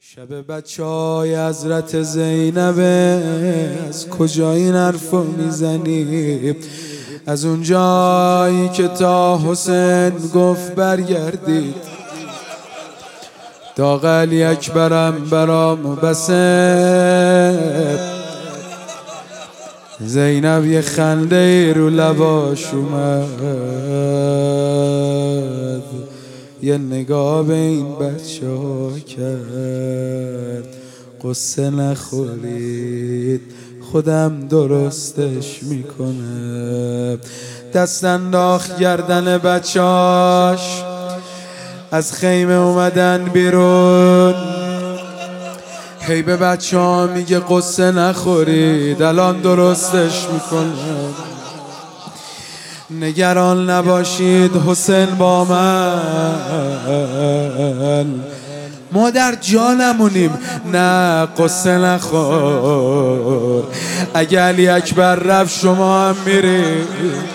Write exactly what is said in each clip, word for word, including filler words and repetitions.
شب بچه های حضرت زینبه، از کجا این حرفو میزنی؟ از اون جایی که تا حسین گفت برگردید، داغ علی اکبرم برام بسه. زینب یه خنده ای رو لباش اومد، یه نگاه به این بچه ها کرد. قصه نخورید، خودم درستش میکنم. دست انداخت گردن بچهاش، از خیمه اومدن بیرون. هی به بچه ها میگه قصه نخورید، الان درستش میکنم. نگران نباشید، حسین با من، ما در جا نمونیم. نه قصه نخور، اگه علی اکبر رفت شما هم میری.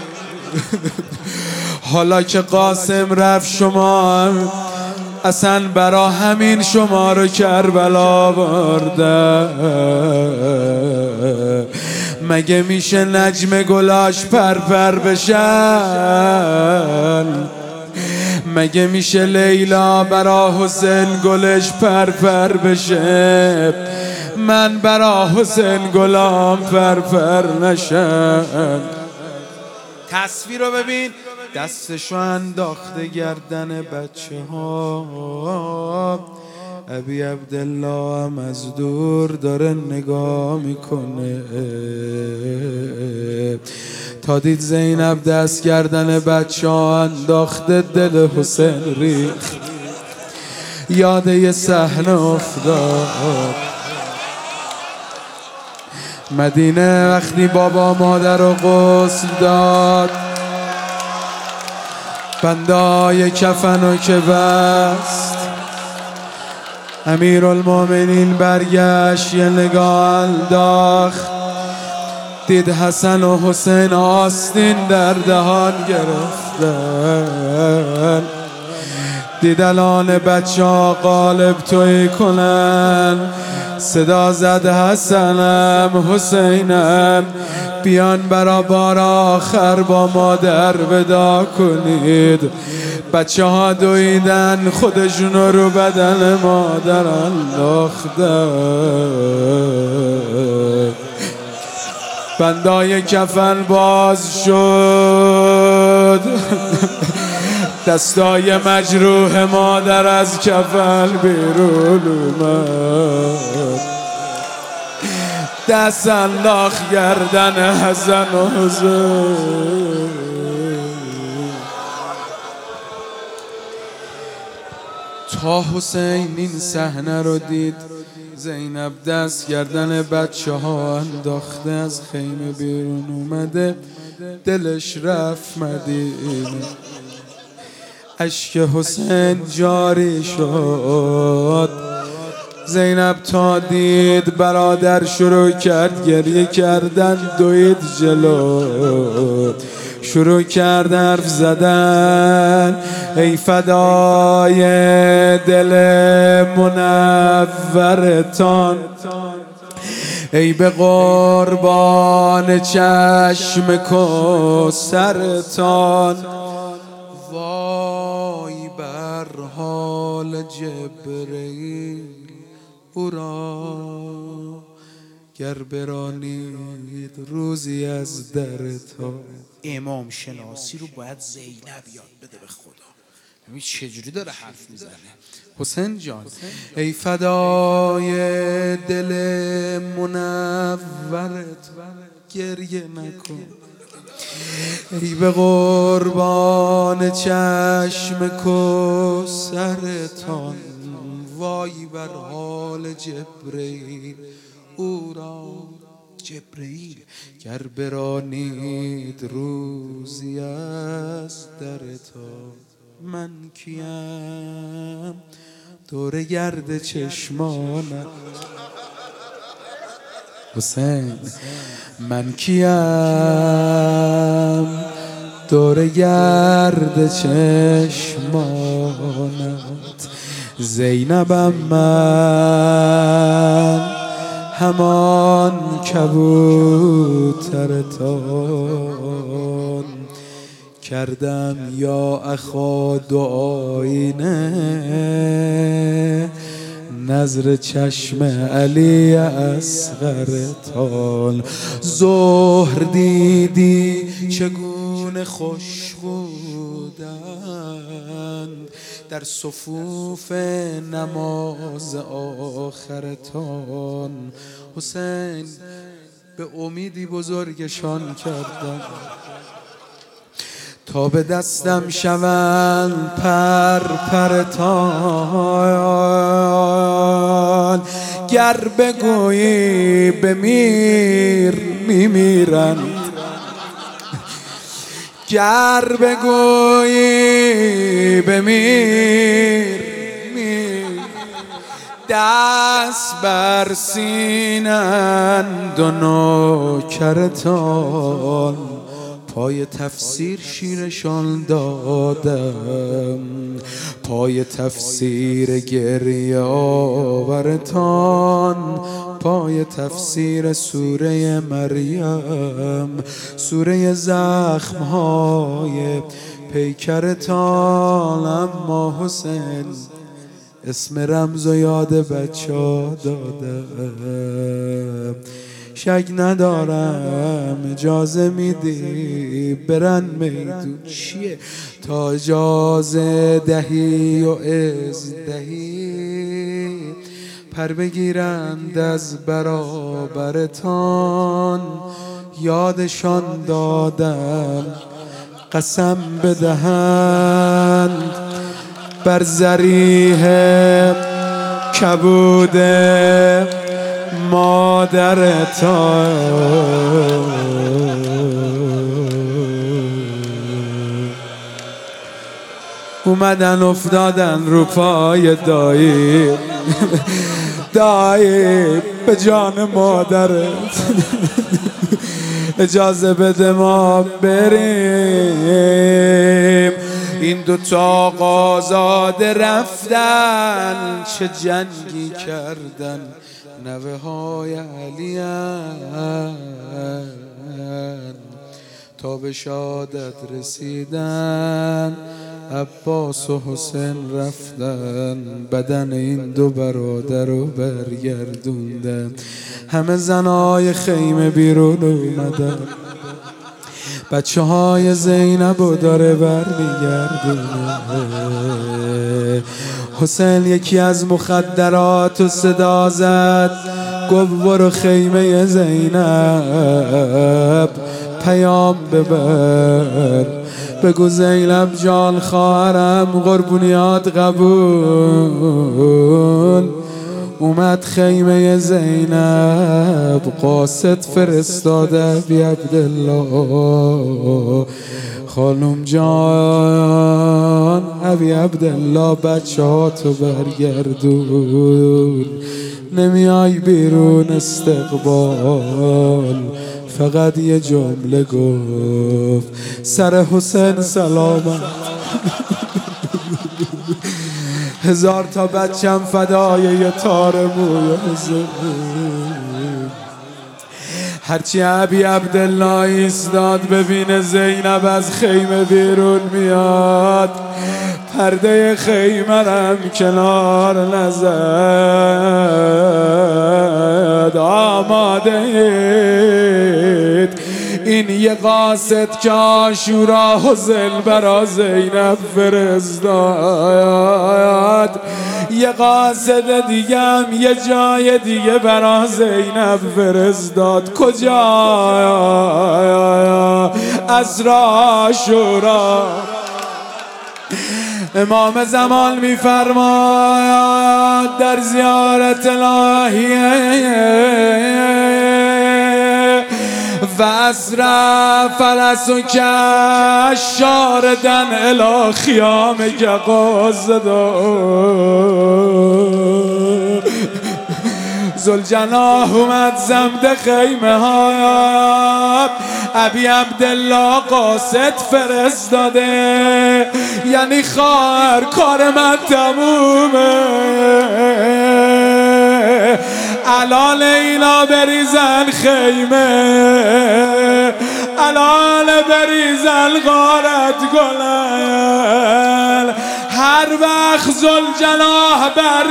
حالا که قاسم رفت شما هم، اصلا برا همین شما رو کربلا برده. مگه میشه نجم گلاش پرپر بشن؟ مگه میشه لیلا برا حسین گلش پرپر بشه؟ من برا حسین گلام پرپر نشم. تصویر رو ببین، دستشو انداخته گردن بچه ها. ابی عبدالله هم از دور داره نگاه میکنه. تا دید زینب دست گردن بچه ها انداخته، دل حسین ریخت، یاد یه صحنه افتاد. مدینه وقتی بابا مادر رو غسل داد، بندای کفنو که بست، امیرالمومنین برگشت یه نگاه انداخت، دید حسن و حسین آستین در دهان گرفتن. دید الان بچه ها قالب توی کنن. صدا زد حسنم حسینم، بیان برا بار آخر با مادر ودا کنید. بچه ها دویدن، خودشونو رو بدن مادر انداختن. بندای کفن باز شد، دستای مجروح مادر از کفن بیرون اومد. دست انداخت گردن حسن و حسین. تا حسین این صحنه رو دید، زینب دست گردن بچه ها انداخته از خیمه بیرون اومده، دلش رفت مدینه. اشک حسین جاری شد. زینب تا دید برادر شروع کرد گریه کردن، دوید جلو، شروع کرد حرف زدن. ای فدای دل منورتان، ای به قربان چشم کوثرتان. وای بر حال جبرئیل او را، گر برانید روزی از درتان. امام شناسی رو باید زینب یاد بده به خدا. ببین چجوری داره حرف میزنه. حسین جان، ای فدای دل منورت، گریه نکن. ای به قربان چشم کوثرتان. وای بر حال جبرئیل او را، جبرئیل گر برانید روزی از درتان. من کیم دور گرد چشمانم حسین، من کیم دور گرد چشمانت. زینبم من همان کبوترتان، کردم یا اخا دو آینه نظر چشم علی اصغرتان. ظهر دیدی چگونه خوش بودند در صفوف نماز آخرتان. حسین به امیدی بزرگشان کردم تا به دستم شوند پر پرتان. گر بگویی بمیر میمیرند، گر بگویی بمیر میر. دست بر سینند و نوکرتان، پای تفسیر شیرشان دادم، پای تفسیر گریه آورتان، پای تفسیر سوره مریم، سوره زخمهای پیکرتان. اما حسین اسم رمز و یاد بچه ها دادم، شک ندارم اجازه میدی برن میدون چیه تا اجازه دهی و از دهی، پر بگیرند از برابرتان. یادشان دادم قسم بدهند بر ذریح کبود مادرتان. اومدن افتادن رو پای دایی، دایی به جان مادرت اجازه بده ما بریم. این دوتا آزاده رفتن چه جنگی کردن، نوه های علی تا به شهادت رسیدن. عباس و حسین رفتن بدن این دو برادر رو برگردوندن. همه زنای خیمه بیرون اومدن، بچه های زینب رو داره برمیگردونه. حسین یکی از مخدرات و صدا زد، گفت برو خیمه زینب پیام ببر، بگو زینب جان خواهرم قربونیات قبول. اومد خیمه زینب، قاصد فرستاده بی عبدالله، خانم جان ابی عبدالله بچه ها تو برگردون، نمیای بیرون استقبال. فقط یه جمله گفت سر حسین سلامت، هزار تا بچم فدای یه تار موی حسین. هرچی ابی عبدالله ایستاد ببینه زینب از خیمه بیرون میاد، پرده خیمه رم کنار نزد. آماده اید این یه قاصد که عاشورا حسین برا زینب فرستاد، یه قاصد دیگه هم یه جای دیگه برا زینب فرستاد. کجا؟ عصر عاشورا. امام زمان میفرماید در زیارت الهیه و اسرع فلسو که شاردن الی خیام که قاصدا زلجناح اومد زمد خیمه ها، ابی عبدالله قاصد فرستاده یعنی خواهر کار من تمومه. الان اینا بریزن خیمه، الان بریزن غارت گلن. هر وقت زلجناح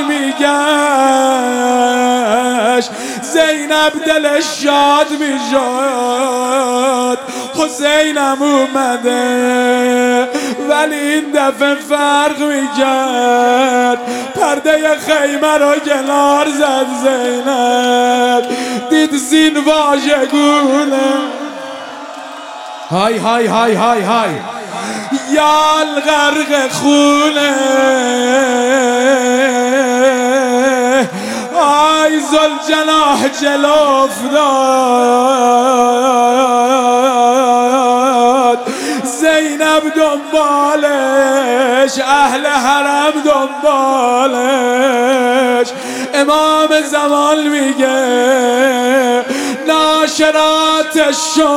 برمیگشت زینب دلش شاد میشد. حسینم اومده ولی این دفعه فرق میکرد. پرده خیمه رو کنار زد زینب، دید زین واژگونه. های های های های های یال غرق خونه. آی زلجناح جلو افتاد، زینب دنبالش، اهل حرم دنبالش. امام زمان میگه ناشراتش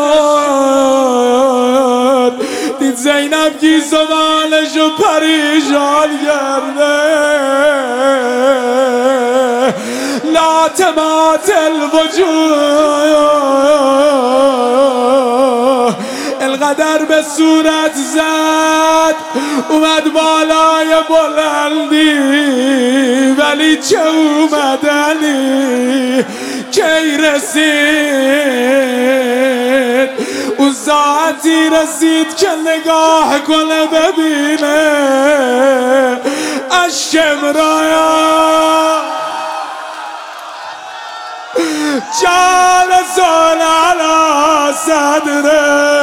شد، دید زینب گیسوانش و پریشان کرده. لا تمات الوجوه، القدر به صورت زد اومد بالای بلندی، ولی چه اومدنی کی رسید. اون ساعتی رسید که نگاه کنه ببینه اشکم رایا جالسان علی صدره.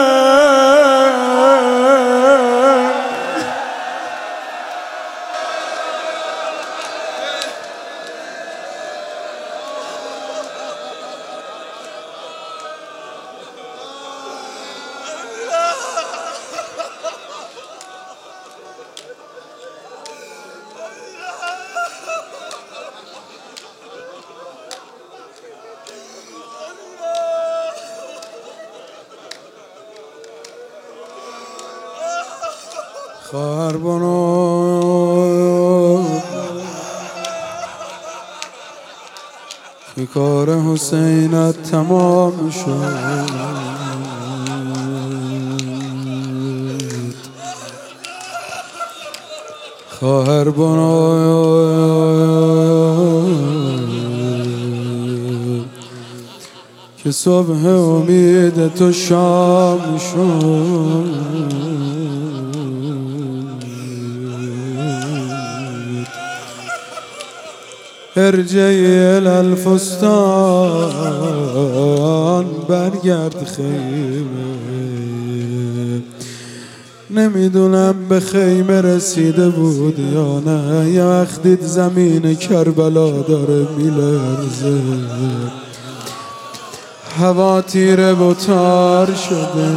خواهر برو که کار حسینت تمام شد. خواهر برو که صبح امید تو شام شد. ارجعی الالفستان برگرد خیمه. نمیدونم به خیمه رسیده بود یا نه، یه وقت دید زمین کربلا داره میلرزه. هوا تیره و تار شده.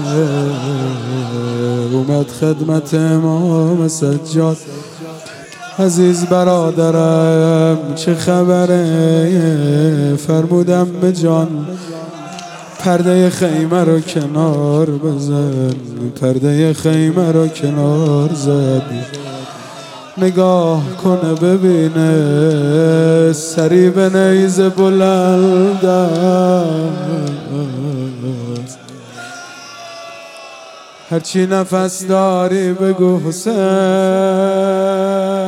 اومد خدمت امام سجاد، عزیز برادرم چه خبره؟ فرمودم به جان پرده خیمه رو کنار بزن. پرده خیمه رو کنار زد، نگاه کنه ببینه سری به نیزه بلند است. هرچی نفس داری بگو حسین.